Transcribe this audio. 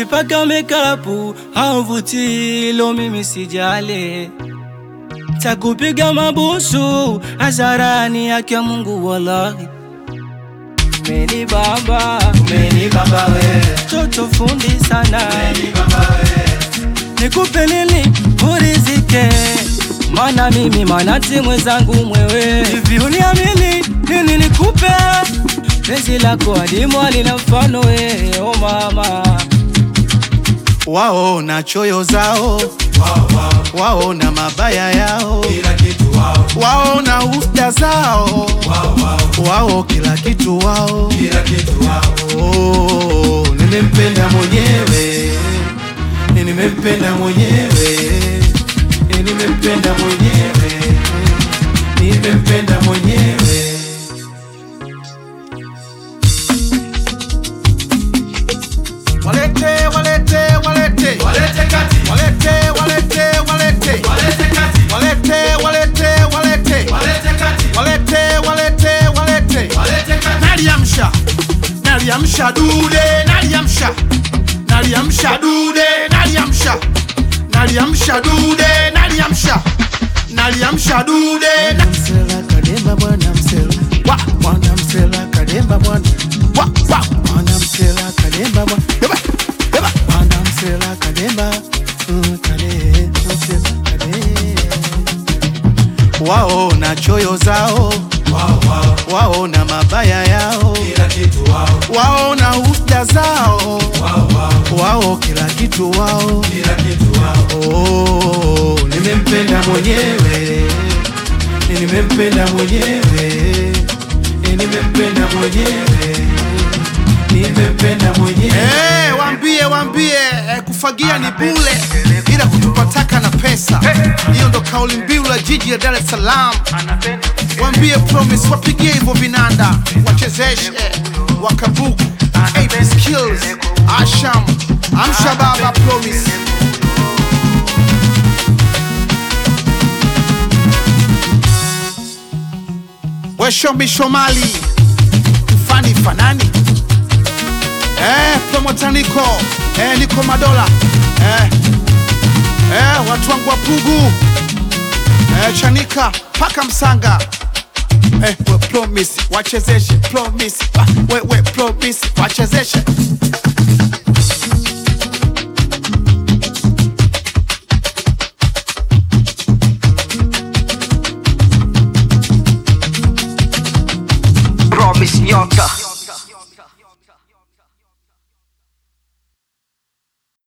Ukipaka makeup hauvuti, lo mimi sijali. Takupiga mabusu hadharani, haki ya Mungu wallahi. Umenibamba we, toto fundi sana. Umenibamba we, nikupe nini urizike, mana mimi manati mwenzangu mwewe. Hivi uniamini nini nikupe, penzi lako adimu halina mfano we, oh mama. Wao na choyo zao, wao na mabaya yao, wao na usta zao, wao kila kitu wao. Oh, nimempenda mwenyewe, nimempenda mwenyewe, nimempenda mwenyewe, nimempenda mwenyewe. Walete, walete, walete, walete kati, walete, walete, walete, walete kati, walete, walete, walete, walete kati, walete, walete, walete, walete kati. Naliamsha, naliamsha dude, naliamsha, naliamsha dude, naliamsha, naliamsha dude, naliamsha, naliamsha dude. Msela kademba bwana msela, wa bwana msela kademba bwana, wa bwana msela kademba bwana. Wao na choyo zao, wao na mabaya yao, wao na usta zao, wao kila kitu wao. Oh, nimempenda mwenyewe, nimempenda mwenyewe, nimempenda mwenyewe, nimempenda mwenyewe. Wambie kufagia ni bule, ila kutupataka na pesa. Hiyo ndo kauli mbiu la jiji la Dar es Salaam. Wambie Promise wapigie hivyo vinanda, wachezeshe wakabuku AP Skills, Asham, amsha baba Promise. We Shombi Shomali, Fani Fanani, Promoter Niko, Niko Madola, watu wangu wa Pugu, Chanika, paka Msanga. We Promise, wachezeshe, Promise, we Promise, wachezeshe. Promise nyota.